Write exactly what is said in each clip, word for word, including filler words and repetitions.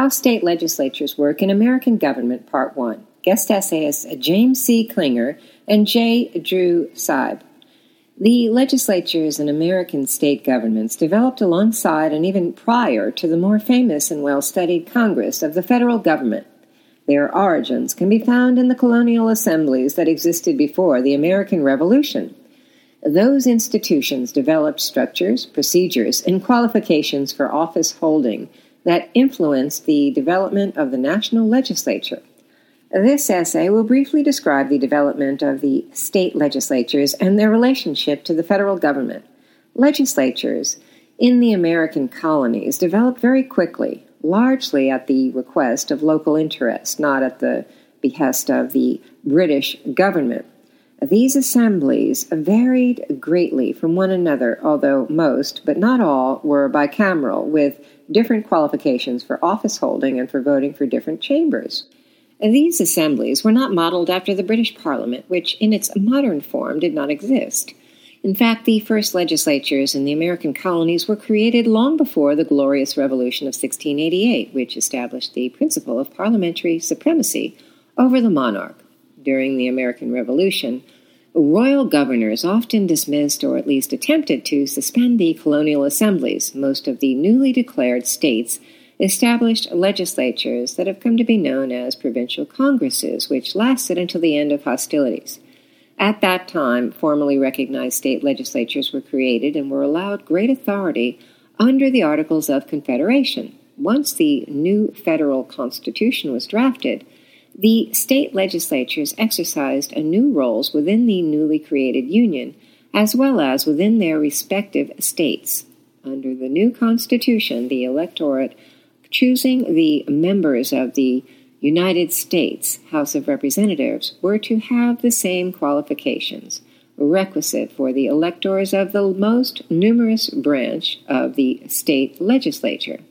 How State Legislatures Work in American Government, Part one. Guest essayists James C. Klinger and J. Drew Seib. The legislatures in American state governments developed alongside and even prior to the more famous and well-studied Congress of the federal government. Their origins can be found in the colonial assemblies that existed before the American Revolution. Those institutions developed structures, procedures, and qualifications for office holding that influenced the development of the national legislature. This essay will briefly describe the development of the state legislatures and their relationship to the federal government. Legislatures in the American colonies developed very quickly, largely at the request of local interests, not at the behest of the British government. These assemblies varied greatly from one another, although most, but not all, were bicameral, with different qualifications for office holding and for voting for different chambers. These assemblies were not modeled after the British Parliament, which in its modern form did not exist. In fact, the first legislatures in the American colonies were created long before the Glorious Revolution of sixteen eighty-eight, which established the principle of parliamentary supremacy over the monarch. During the American Revolution, royal governors often dismissed or at least attempted to suspend the colonial assemblies. Most of the newly declared states established legislatures that have come to be known as provincial congresses, which lasted until the end of hostilities. At that time, formally recognized state legislatures were created and were allowed great authority under the Articles of Confederation. Once the new federal constitution was drafted, the state legislatures exercised new roles within the newly created union, as well as within their respective states. Under the new constitution, the electorate choosing the members of the United States House of Representatives were to have the same qualifications requisite for the electors of the most numerous branch of the state legislature.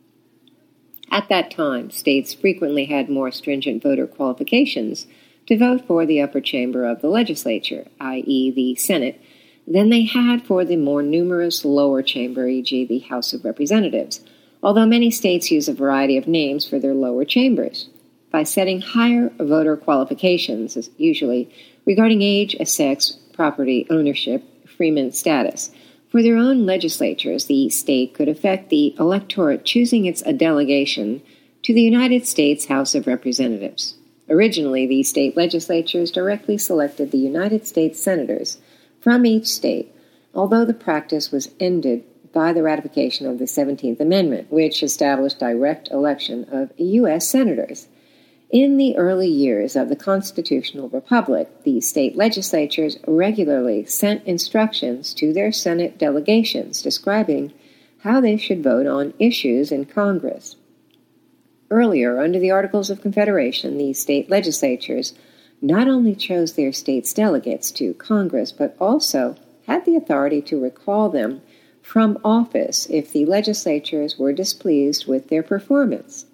At that time, states frequently had more stringent voter qualifications to vote for the upper chamber of the legislature, that is the Senate, than they had for the more numerous lower chamber, for example the House of Representatives, although many states use a variety of names for their lower chambers. By setting higher voter qualifications, usually regarding age, sex, property, ownership, freeman status, for their own legislatures, the state could affect the electorate choosing its delegation to the United States House of Representatives. Originally, the state legislatures directly selected the United States senators from each state, although the practice was ended by the ratification of the seventeenth Amendment, which established direct election of U S senators. In the early years of the constitutional republic, the state legislatures regularly sent instructions to their Senate delegations describing how they should vote on issues in Congress. Earlier, under the Articles of Confederation, the state legislatures not only chose their state's delegates to Congress, but also had the authority to recall them from office if the legislatures were displeased with their performance.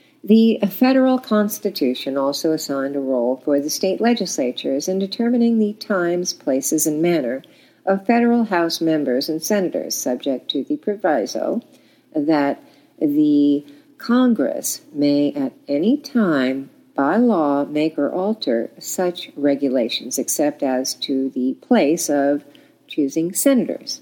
The federal Constitution also assigned a role for the state legislatures in determining the times, places, and manner of federal House members and senators, subject to the proviso that the Congress may at any time by law make or alter such regulations, except as to the place of choosing senators.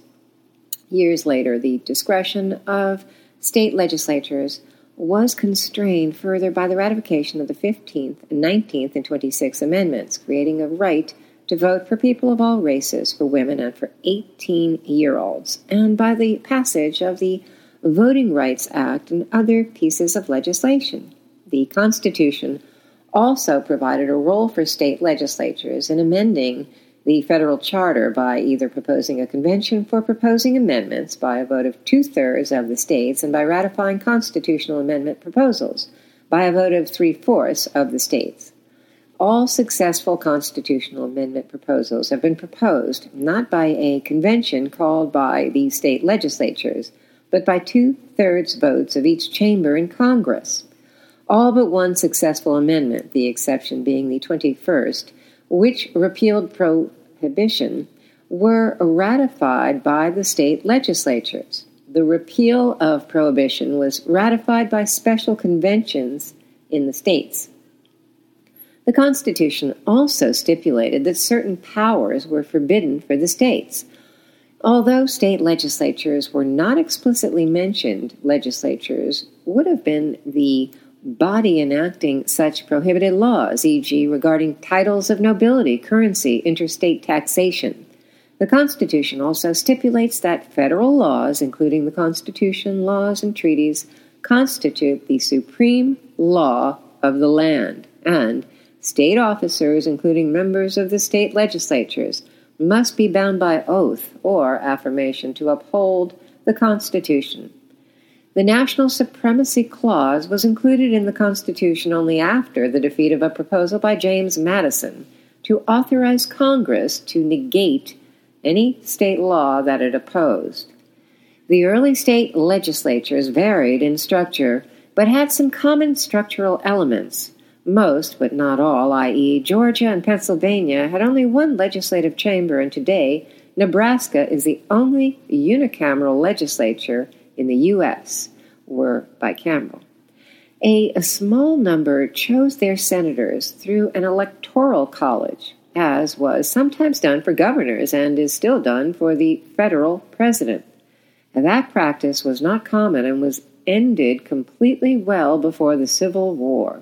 Years later, the discretion of state legislatures was constrained further by the ratification of the fifteenth, nineteenth, and twenty-sixth Amendments, creating a right to vote for people of all races, for women, and for eighteen-year-olds, and by the passage of the Voting Rights Act and other pieces of legislation. The Constitution also provided a role for state legislatures in amending the federal charter by either proposing a convention for proposing amendments by a vote of two-thirds of the states and by ratifying constitutional amendment proposals by a vote of three-fourths of the states. All successful constitutional amendment proposals have been proposed not by a convention called by the state legislatures, but by two-thirds votes of each chamber in Congress. All but one successful amendment, the exception being the twenty-first, which repealed prohibition, were ratified by the state legislatures. the repeal of prohibition was ratified by special conventions in the states. The Constitution also stipulated that certain powers were forbidden for the states. Although state legislatures were not explicitly mentioned, legislatures would have been the body enacting such prohibited laws, for example regarding titles of nobility, currency, interstate taxation. The Constitution also stipulates that federal laws, including the Constitution, laws, and treaties, constitute the supreme law of the land, and state officers, including members of the state legislatures, must be bound by oath or affirmation to uphold the Constitution. The National Supremacy Clause was included in the Constitution only after the defeat of a proposal by James Madison to authorize Congress to negate any state law that it opposed. The early state legislatures varied in structure, but had some common structural elements. Most, but not all, that is, Georgia and Pennsylvania, had only one legislative chamber, and today Nebraska is the only unicameral legislature in the U S, or bicameral. A, a small number chose their senators through an electoral college, as was sometimes done for governors and is still done for the federal president. That practice was not common and was ended completely well before the Civil War.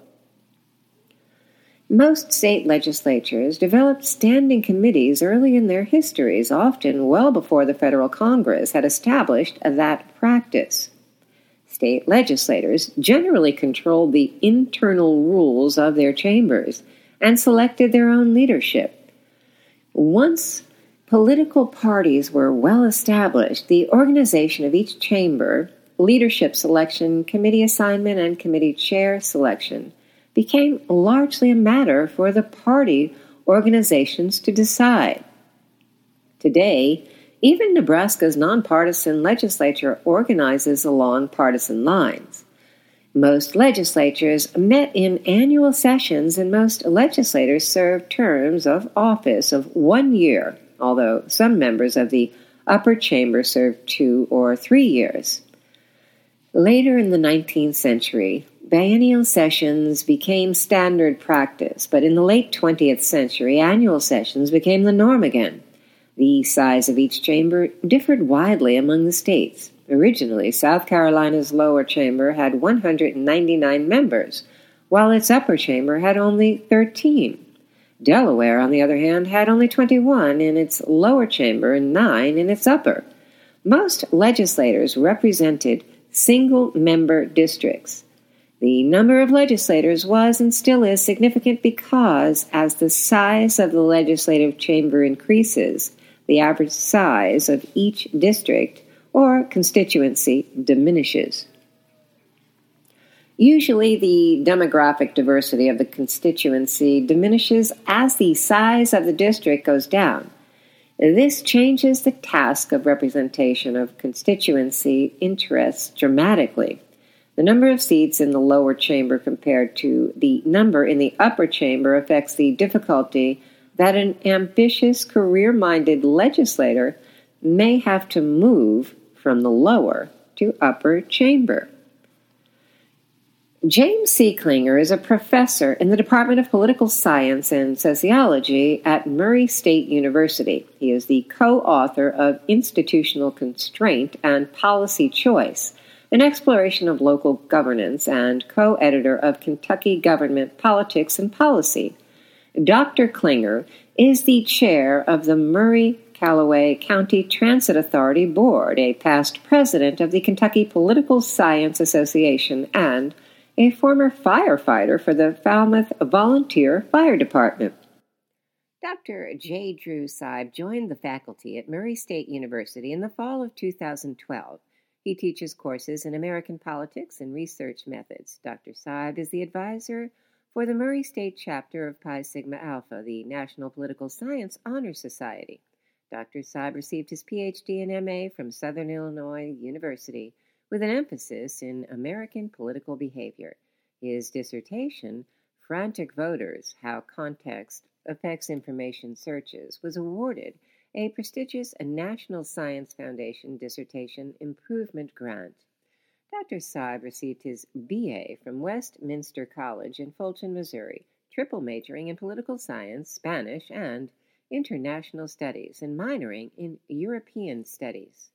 Most state legislatures developed standing committees early in their histories, often well before the federal Congress had established that practice. State legislators generally controlled the internal rules of their chambers and selected their own leadership. Once political parties were well established, the organization of each chamber, leadership selection, committee assignment, and committee chair selection became largely a matter for the party organizations to decide. Today, even Nebraska's nonpartisan legislature organizes along partisan lines. Most legislatures met in annual sessions, and most legislators served terms of office of one year, although some members of the upper chamber served two or three years. Later in the nineteenth century, biennial sessions became standard practice, but in the late twentieth century, annual sessions became the norm again. The size of each chamber differed widely among the states. Originally, South Carolina's lower chamber had one hundred ninety-nine members, while its upper chamber had only thirteen. Delaware, on the other hand, had only twenty-one in its lower chamber and nine in its upper. Most legislators represented single-member districts. The number of legislators was and still is significant because, as the size of the legislative chamber increases, the average size of each district or constituency diminishes. Usually, the demographic diversity of the constituency diminishes as the size of the district goes down. This changes the task of representation of constituency interests dramatically. The number of seats in the lower chamber compared to the number in the upper chamber affects the difficulty that an ambitious, career-minded legislator may have to move from the lower to upper chamber. James C. Clinger is a professor in the Department of Political Science and Sociology at Murray State University. He is the co-author of Institutional Constraint and Policy Choice, an exploration of local governance, and co-editor of Kentucky Government Politics and Policy. Doctor Clinger is the chair of the Murray-Callaway County Transit Authority Board, a past president of the Kentucky Political Science Association, and a former firefighter for the Falmouth Volunteer Fire Department. Doctor J. Drew Seib joined the faculty at Murray State University in the fall of two thousand twelve. He teaches courses in American politics and research methods. Doctor Seib is the advisor for the Murray State chapter of Pi Sigma Alpha, the National Political Science Honor Society. Doctor Seib received his P H D and M A from Southern Illinois University with an emphasis in American political behavior. His dissertation, Frantic Voters, How Context Affects Information Searches, was awarded a prestigious National Science Foundation Dissertation Improvement Grant. Doctor Saib received his B A from Westminster College in Fulton, Missouri, triple majoring in political science, Spanish, and international studies, and minoring in European studies.